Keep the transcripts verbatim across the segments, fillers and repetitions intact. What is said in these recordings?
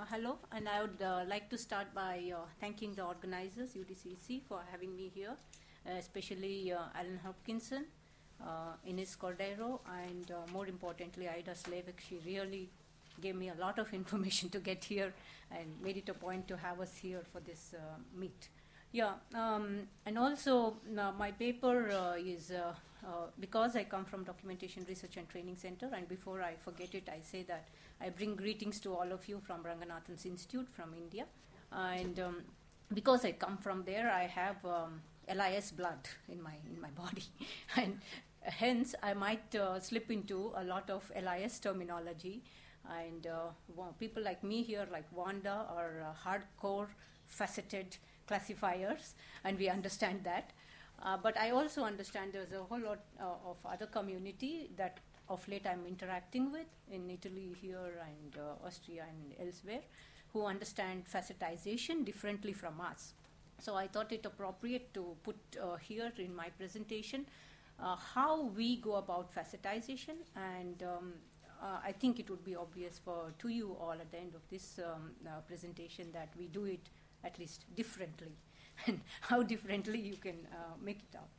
hello, and I would uh, like to start by uh, thanking the organizers, U T C C, for having me here, uh, especially uh, Alan Hopkinson, uh, Ines Cordero, and uh, more importantly, Ida Slavik. She really gave me a lot of information to get here and made it a point to have us here for this uh, meet. Yeah, um, and also uh, my paper uh, is, uh, uh, because I come from Documentation Research and Training Center, and before I forget it, I say that I bring greetings to all of you from Ranganathan's Institute from India. And um, because I come from there, I have um, L I S blood in my, in my body. And hence, I might uh, slip into a lot of L I S terminology. And uh, well, people like me here, like Wanda, are uh, hardcore, faceted classifiers, and we understand that. Uh, but I also understand there's a whole lot uh, of other community that of late I'm interacting with in Italy here and uh, Austria and elsewhere, who understand facetization differently from us. So I thought it appropriate to put uh, here in my presentation uh, how we go about facetization, and um, uh, I think it would be obvious for to you all at the end of this um, uh, presentation that we do it at least differently, and how differently you can uh, make it out.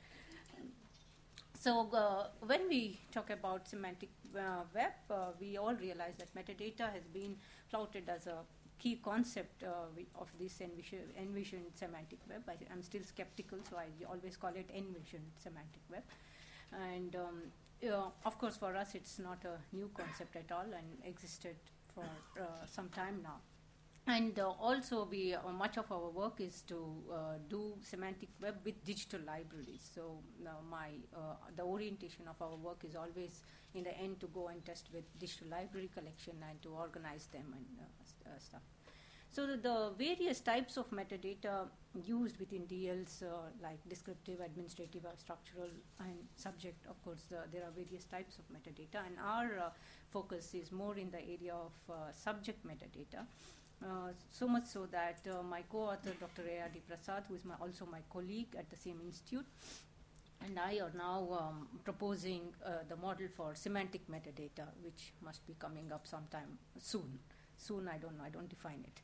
So uh, when we talk about semantic uh, web, uh, we all realize that metadata has been flouted as a key concept uh, of this envision, envisioned semantic web. I, I'm still skeptical, so I always call it envisioned semantic web. And um, uh, of course, for us, it's not a new concept at all, and existed for uh, some time now. And uh, also, we uh, much of our work is to uh, do semantic web with digital libraries. So uh, my uh, the orientation of our work is always, in the end, to go and test with digital library collection and to organize them and uh, st uh, stuff. So the, the various types of metadata used within D Ls, uh, like descriptive, administrative, uh, structural, and subject. Of course, uh, there are various types of metadata, and our uh, focus is more in the area of uh, subject metadata. Uh, so much so that uh, my co-author, Doctor A R D Prasad, who is my, also my colleague at the same institute, and I are now um, proposing uh, the model for semantic metadata, which must be coming up sometime soon. Soon, I don't know, I don't define it.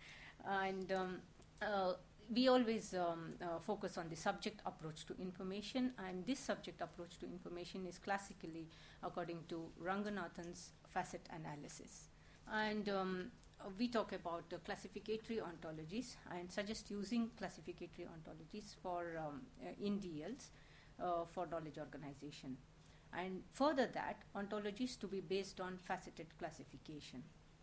And um, uh, we always um, uh, focus on the subject approach to information, and this subject approach to information is classically according to Ranganathan's facet analysis. And um, Uh, we talk about uh, classificatory ontologies and suggest using classificatory ontologies for um, uh, in D Ls uh, for knowledge organization. And further that, ontologies to be based on faceted classification.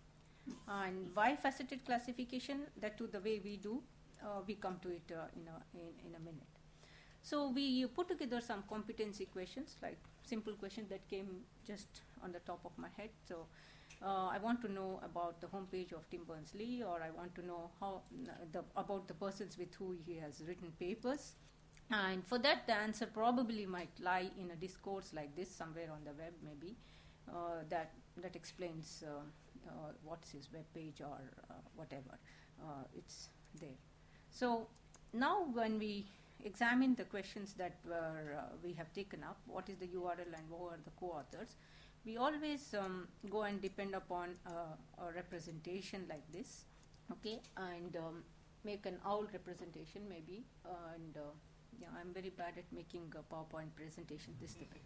And why faceted classification? That too, the way we do, uh, we come to it uh, in, a, in, in a minute. So we put together some competency questions, like simple questions that came just on the top of my head. So Uh, I want to know about the homepage of Tim Berners-Lee, or I want to know how uh, the, about the persons with whom he has written papers. And for that, the answer probably might lie in a discourse like this, somewhere on the web maybe, uh, that, that explains uh, uh, what's his web page or uh, whatever. Uh, it's there. So now when we examine the questions that were, uh, we have taken up, what is the U R L and who are the co-authors, we always um, go and depend upon uh, a representation like this, okay, and um, make an owl representation maybe, uh, and uh, yeah, I'm very bad at making a PowerPoint presentation this way.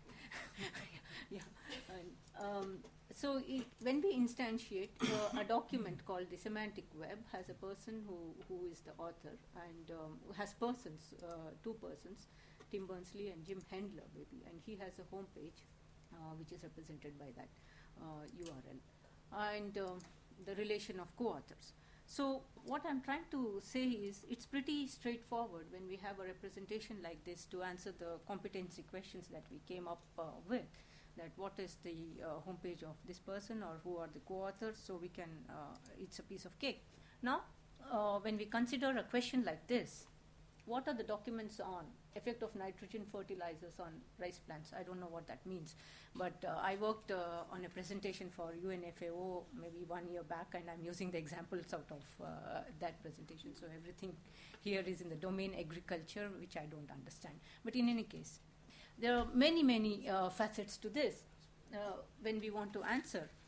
Yeah, and, um, so it, when we instantiate uh, a document called the semantic web, has a person who, who is the author, and um, has persons, uh, two persons, Tim Berners-Lee and Jim Hendler maybe, and he has a home page. Uh, which is represented by that uh, U R L, and uh, the relation of co-authors. So what I'm trying to say is it's pretty straightforward when we have a representation like this to answer the competency questions that we came up uh, with, that what is the uh, homepage of this person or who are the co-authors, so we can, uh, it's a piece of cake. Now, uh, when we consider a question like this, what are the documents on effect of nitrogen fertilizers on rice plants? I don't know what that means, but uh, I worked uh, on a presentation for U N F A O maybe one year back, and I'm using the examples out of uh, that presentation. So everything here is in the domain agriculture, which I don't understand. But in any case, there are many, many uh, facets to this uh, when we want to answer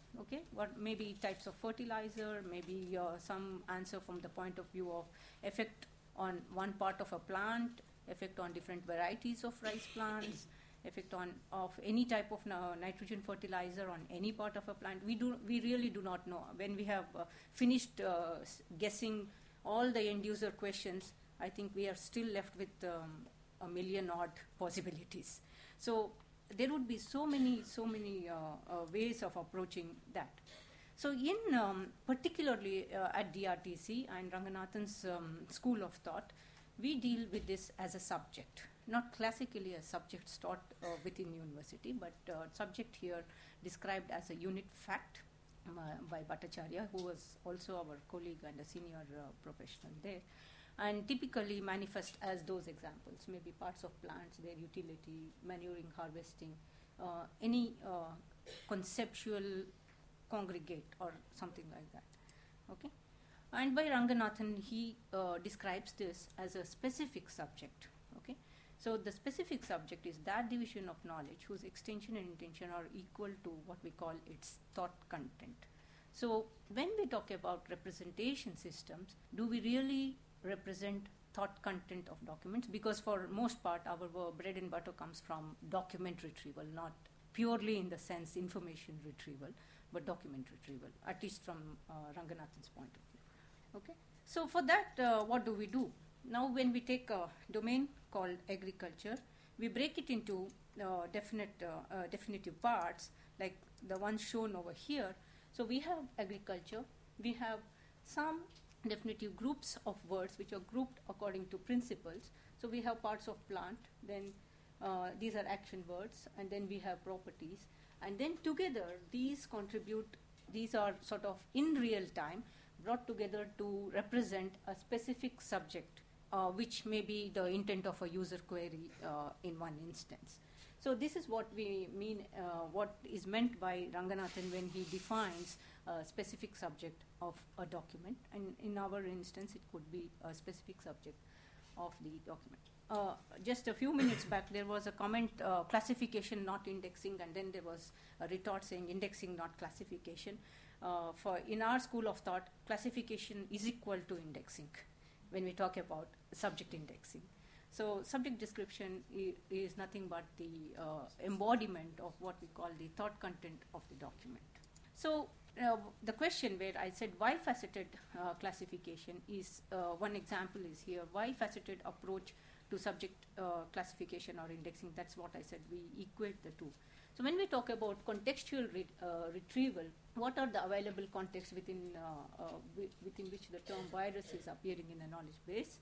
okay, what maybe types of fertilizer, maybe uh, some answer from the point of view of effect on one part of a plant, effect on different varieties of rice plants, effect on of any type of uh, nitrogen fertilizer on any part of a plant. We do we really do not know. When we have uh, finished uh, guessing all the end user questions, I think we are still left with um, a million odd possibilities. So there would be so many so many uh, uh, ways of approaching that. So in um, particularly uh, at D R T C and Ranganathan's um, school of thought, we deal with this as a subject, not classically as subjects taught uh, within university, but uh, subject here described as a unit fact um, uh, by Bhattacharya, who was also our colleague and a senior uh, professional there, and typically manifest as those examples, maybe parts of plants, their utility, manuring, harvesting, uh, any uh, conceptual congregate or something like that. Okay, and by Ranganathan, he uh, describes this as a specific subject. Okay, so the specific subject is that division of knowledge whose extension and intention are equal to what we call its thought content. So when we talk about representation systems, do we really represent thought content of documents? Because for most part, our bread and butter comes from document retrieval, not purely in the sense information retrieval, but document retrieval, at least from uh, Ranganathan's point of view. Okay, so for that, uh, what do we do? Now, when we take a domain called agriculture, we break it into uh, definite, uh, uh, definitive parts, like the ones shown over here. So we have agriculture, we have some definitive groups of words which are grouped according to principles. So we have parts of plant, then uh, these are action words, and then we have properties. And then together, these contribute, these are sort of in real time brought together to represent a specific subject, uh, which may be the intent of a user query uh, in one instance. So this is what we mean, uh, what is meant by Ranganathan when he defines a specific subject of a document. And in our instance, it could be a specific subject of the document. Uh, just a few minutes back, there was a comment, uh, classification, not indexing, and then there was a retort saying indexing, not classification. Uh, for in our school of thought, classification is equal to indexing when we talk about subject indexing. So subject description I- is nothing but the uh, embodiment of what we call the thought content of the document. So uh, the question where I said why-faceted uh, classification is, uh, one example is here, why-faceted approach to subject uh, classification or indexing. That's what I said, we equate the two. So when we talk about contextual re- uh, retrieval, what are the available contexts within, uh, uh, wi- within which the term virus is appearing in a knowledge base?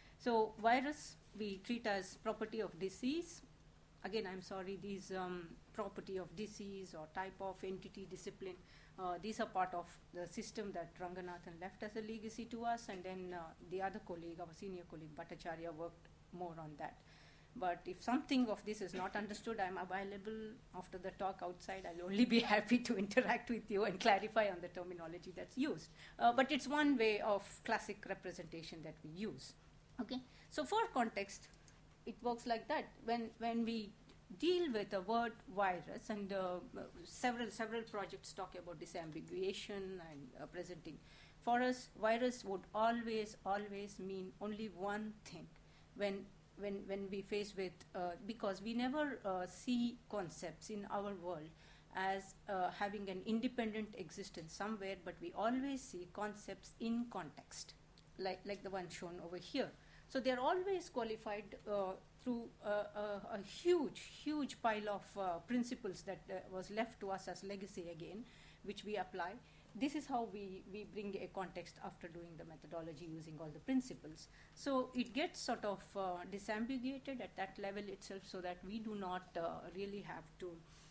So virus we treat as property of disease. Again, I'm sorry, these um, property of disease or type of entity, discipline, uh, these are part of the system that Ranganathan left as a legacy to us, and then uh, the other colleague, our senior colleague Bhattacharya, worked more on that. But if something of this is not understood, I'm available after the talk outside. I'll only be happy to interact with you and clarify on the terminology that's used. Uh, but it's one way of classic representation that we use. Okay, so for context, it works like that. When when we deal with the word virus, and uh, several several projects talk about disambiguation and uh, presenting. For us, virus would always always mean only one thing. When when when we face with uh, because we never uh, see concepts in our world as uh, having an independent existence somewhere, but we always see concepts in context, like like the one shown over here. So they are always qualified uh, through uh, a, a huge, huge pile of uh, principles that uh, was left to us as legacy again, which we apply. This is how we, we bring a context after doing the methodology using all the principles. So it gets sort of uh, disambiguated at that level itself, so that we do not uh, really have to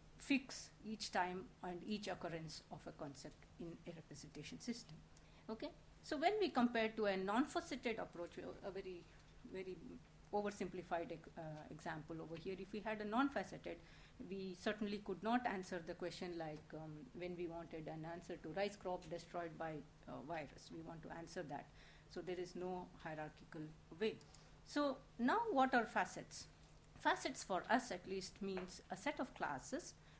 fix each time and each occurrence of a concept in a representation system. Okay? So when we compare to a non-faceted approach, a very, very oversimplified uh, example over here, if we had a non-faceted, we certainly could not answer the question like um, when we wanted an answer to rice crop destroyed by uh, virus. We want to answer that. So there is no hierarchical way. So now what are facets? Facets for us at least means a set of classes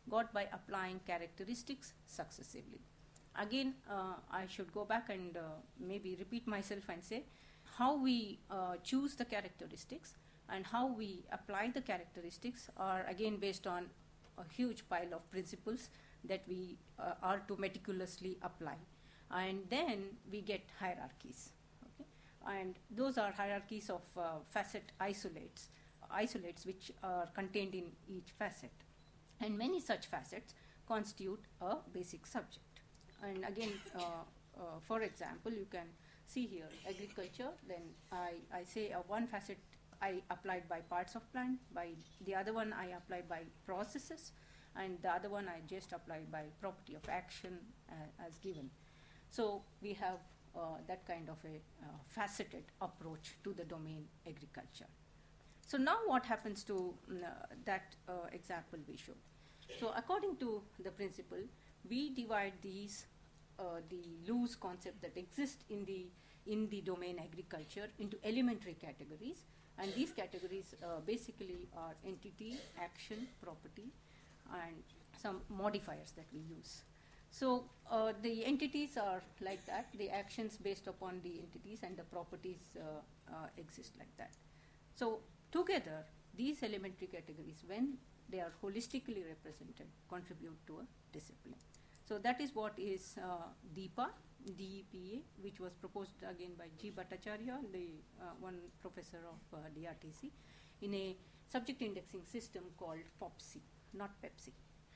got by applying characteristics successively. Again, uh, I should go back and uh, maybe repeat myself and say how we uh, choose the characteristics and how we apply the characteristics are again based on a huge pile of principles that we uh, are to meticulously apply. And then we get hierarchies. Okay? And those are hierarchies of uh, facet isolates, isolates which are contained in each facet. And many such facets constitute a basic subject. And again, uh, uh, for example, you can see here agriculture, then I, I say uh, one facet I applied by parts of plant, by the other one I applied by processes, and the other one I just applied by property of action uh, as given. So we have uh, that kind of a uh, faceted approach to the domain agriculture. So now what happens to uh, that uh, example we showed? So according to the principle, we divide these, uh, the loose concept that exist in the, in the domain agriculture into elementary categories. And these categories uh, basically are entity, action, property, and some modifiers that we use. So uh, the entities are like that, the actions based upon the entities, and the properties uh, uh, exist like that. So together, these elementary categories, when they are holistically represented, contribute to a discipline. So that is what is uh, DEPA, D E P A, which was proposed again by G. Bhattacharya, the uh, one professor of uh, D R T C, in a subject indexing system called POPSI, not Pepsi.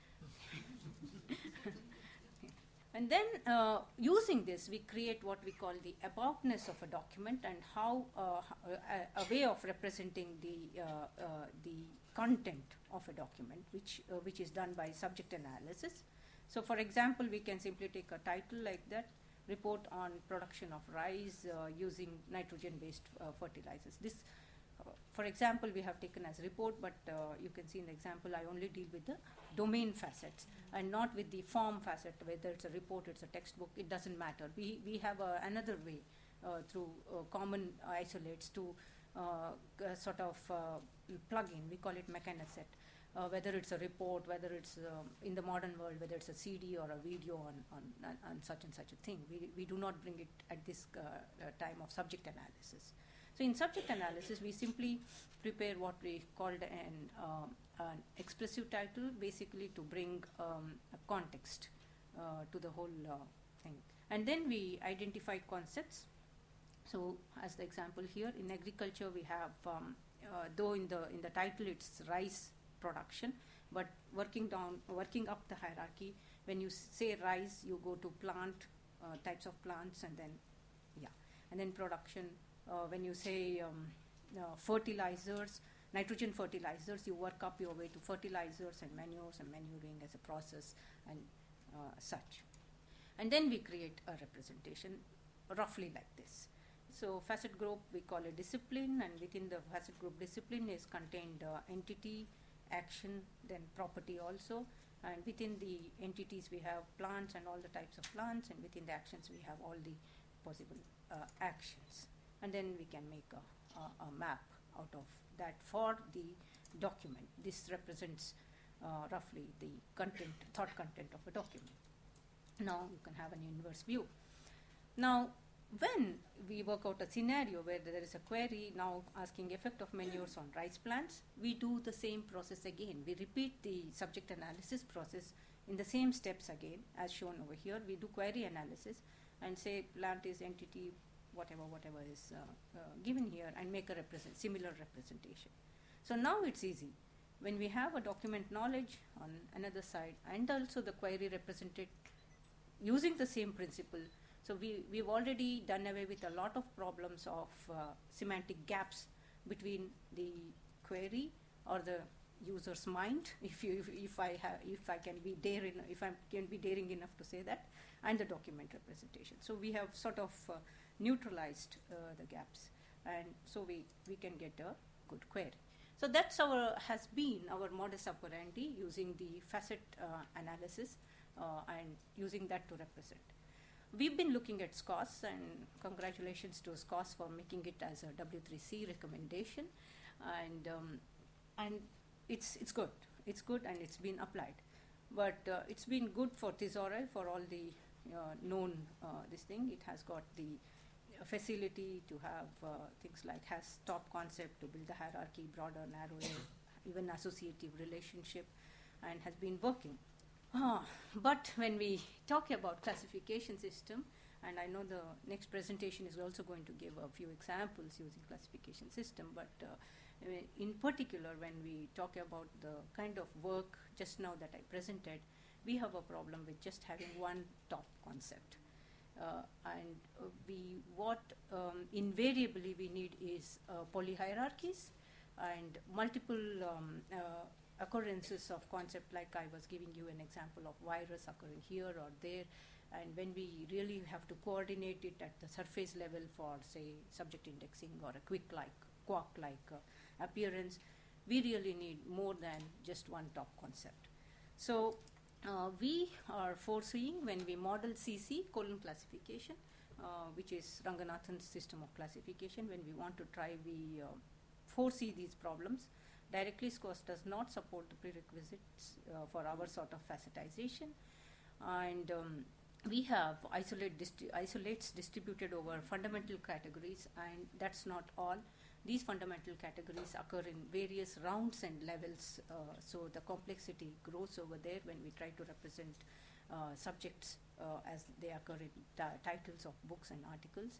And then uh, using this, we create what we call the aboutness of a document, and how uh, a, a way of representing the, uh, uh, the content of a document, which, uh, which is done by subject analysis. So for example, we can simply take a title like that, report on production of rice uh, using nitrogen-based uh, fertilizers. This, uh, for example, we have taken as report, but uh, you can see in the example, I only deal with the domain facets and not with the form facet, whether it's a report, it's a textbook, it doesn't matter. We, we have uh, another way uh, through uh, common isolates to uh, uh, sort of uh, plug in, we call it mechanisset. Uh, whether it's a report, whether it's um, in the modern world, whether it's a C D or a video on, on, on, on such and such a thing. We, we do not bring it at this uh, uh, time of subject analysis. So in subject analysis, we simply prepare what we called an, um, an expressive title, basically to bring um, a context uh, to the whole uh, thing. And then we identify concepts. So as the example here, in agriculture, we have, um, uh, though in the, in the title it's rice production, but working down, working up the hierarchy, when you say rice, you go to plant, uh, types of plants, and then, yeah, and then production. Uh, when you say um, uh, fertilizers, nitrogen fertilizers, you work up your way to fertilizers and manures and manuring as a process and uh, such. And then we create a representation roughly like this. So facet group we call a discipline, and within the facet group discipline is contained uh, entity, action, then property also, and within the entities we have plants and all the types of plants, and within the actions we have all the possible uh, actions. And then we can make a, a, a map out of that for the document. This represents uh, roughly the content, thought content of a document. Now you can have an inverse view. Now when we work out a scenario where there is a query now asking effect of manures on rice plants, we do the same process again. We repeat the subject analysis process in the same steps again as shown over here. We do query analysis and say plant is entity, whatever, whatever is uh, uh, given here, and make a represent, similar representation. So now it's easy. When we have a document knowledge on another side and also the query represented using the same principle, so we, we've already done away with a lot of problems of uh, semantic gaps between the query or the user's mind, if you, if, if I have, if I can be daring, if I can be daring enough to say that, and the document representation. So we have sort of uh, neutralized uh, the gaps, and so we, we can get a good query. So that's our, has been our modus operandi, using the facet uh, analysis uh, and using that to represent. We've been looking at SCOSS, and congratulations to SCOSS for making it as a W three C recommendation, and um, and it's it's good, it's good, and it's been applied. But uh, it's been good for Thesaurel for all the uh, known uh, this thing. It has got the facility to have uh, things like has top concept to build the hierarchy, broader, narrower, even associative relationship, and has been working. Ah, but when we talk about classification system, and I know the next presentation is also going to give a few examples using classification system, but uh, in particular when we talk about the kind of work just now that I presented, we have a problem with just having one top concept. Uh, and uh, we what um, invariably we need is uh, polyhierarchies and multiple um, uh, occurrences of concept, like I was giving you an example of virus occurring here or there, and when we really have to coordinate it at the surface level for, say, subject indexing or a quick like quark like uh, appearance, we really need more than just one top concept. So uh, we are foreseeing, when we model C C, colon classification, uh, which is Ranganathan's system of classification, when we want to try, we uh, foresee these problems. Directly, SCORS does not support the prerequisites uh, for our sort of facetization, and um, we have isolate distri isolates distributed over fundamental categories, and that's not all. These fundamental categories occur in various rounds and levels, uh, so the complexity grows over there when we try to represent uh, subjects uh, as they occur in titles of books and articles.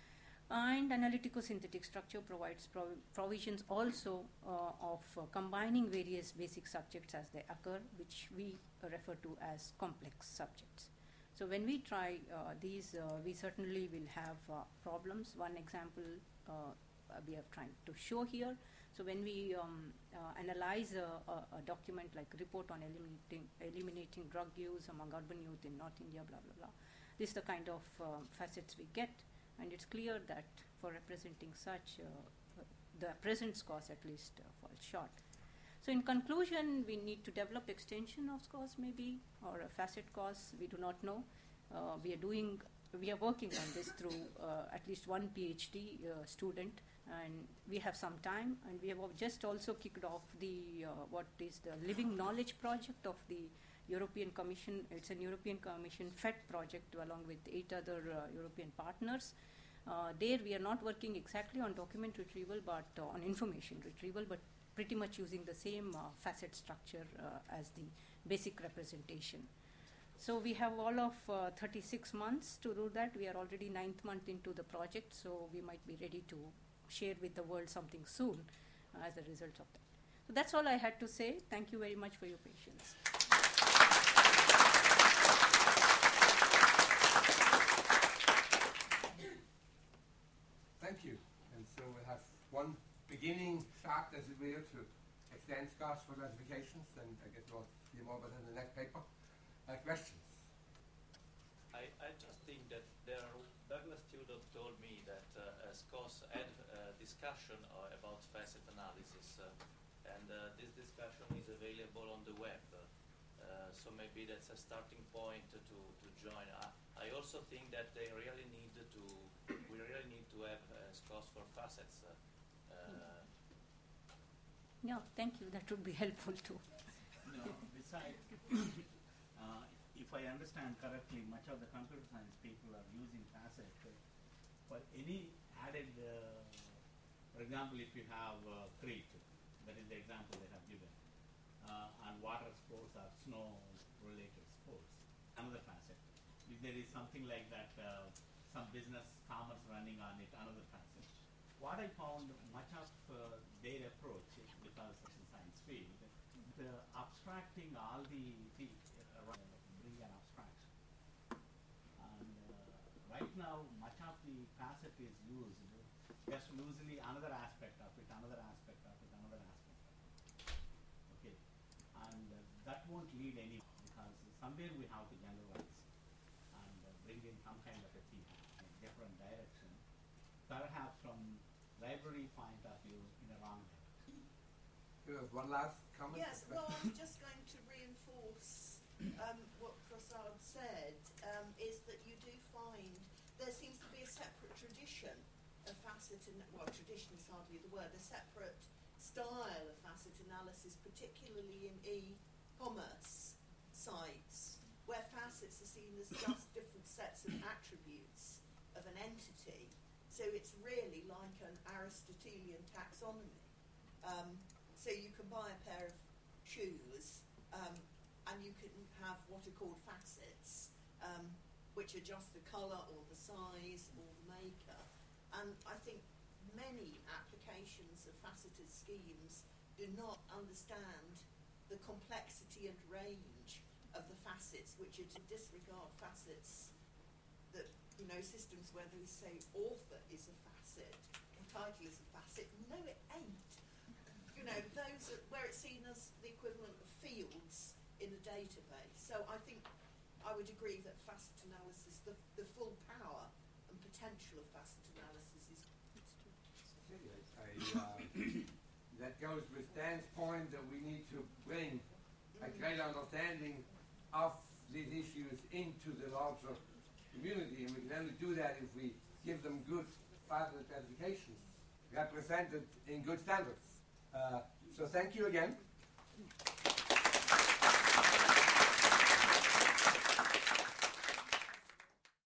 And analytico-synthetic structure provides prov provisions also uh, of uh, combining various basic subjects as they occur, which we uh, refer to as complex subjects. So when we try uh, these, uh, we certainly will have uh, problems. One example uh, we are trying to show here. So when we um, uh, analyze a, a, a document like report on eliminating, eliminating drug use among urban youth in North India, blah, blah, blah, this is the kind of um, facets we get. And it's clear that for representing such, uh, the present SCORS at least uh, falls short. So in conclusion, we need to develop extension of SCORS maybe, or a facet course, we do not know. Uh, we are doing, we are working on this through uh, at least one PhD uh, student, and we have some time, and we have just also kicked off the, uh, what is the Living Knowledge project of the European Commission. It's an European Commission F E T project along with eight other uh, European partners. Uh, there we are not working exactly on document retrieval, but uh, on information retrieval, but pretty much using the same uh, facet structure uh, as the basic representation. So we have all of uh, thirty-six months to do that. We are already ninth month into the project, so we might be ready to share with the world something soon uh, as a result of that. So that's all I had to say. Thank you very much for your patience. Thank you. And so we have one beginning shot, as it were, to extend SCORS for classifications, and I guess we'll hear more about it in the next paper. Uh, questions? I, I just think that there are, Douglas Tudor told me that uh, SCORS had a discussion uh, about facet analysis, uh, and uh, this discussion is available on the web. Uh, so maybe that's a starting point to, to join. I, I also think that they really need to, we really need to have uh, SCORS for facets. Uh, uh, yeah, thank you. That would be helpful too. No, besides, uh, if I understand correctly, much of the computer science people are using facet for any added, uh, for example, if you have uh, Crete, that is the example they have given, uh, and water sports are snow-related sports, another facet. If there is something like that, uh, some business commerce running on it, another facet. What I found much of uh, their approach, because it's a science field, the abstracting all the, the uh, bring an abstraction. And uh, right now, much of the facet is used just loosely, another aspect of it, another aspect of it, another aspect of it. Okay, and uh, that won't lead any, because somewhere we have to generalize and uh, bring in some kind of a theme in a different direction, perhaps from library point of view in a wrong direction. There was one last comment? Yes, well, I was just going to reinforce um, what Prasad said, um, is that you do find there seems to be a separate tradition of facet, and well, tradition is hardly the word, a separate style of facet analysis, particularly in e-commerce sites where facets are seen as just different sets of attributes of an entity. So it's really like an Aristotelian taxonomy. Um, so you can buy a pair of shoes um, and you can have what are called facets, um, which are just the colour or the size or the maker. And I think many applications of faceted schemes do not understand the complexity and range of the facets, which are to disregard facets that, you know, systems where they say author is a facet or title is a facet. No, it ain't. You know, those are where it's seen as the equivalent of fields in a database. So I think I would agree that facet analysis, the, the full power and potential of facet analysis is. I, uh, that goes with Dan's point that we need to bring a greater understanding of these issues into the larger community, and we can only do that if we give them good facet classifications represented in good standards. Uh, so thank you again.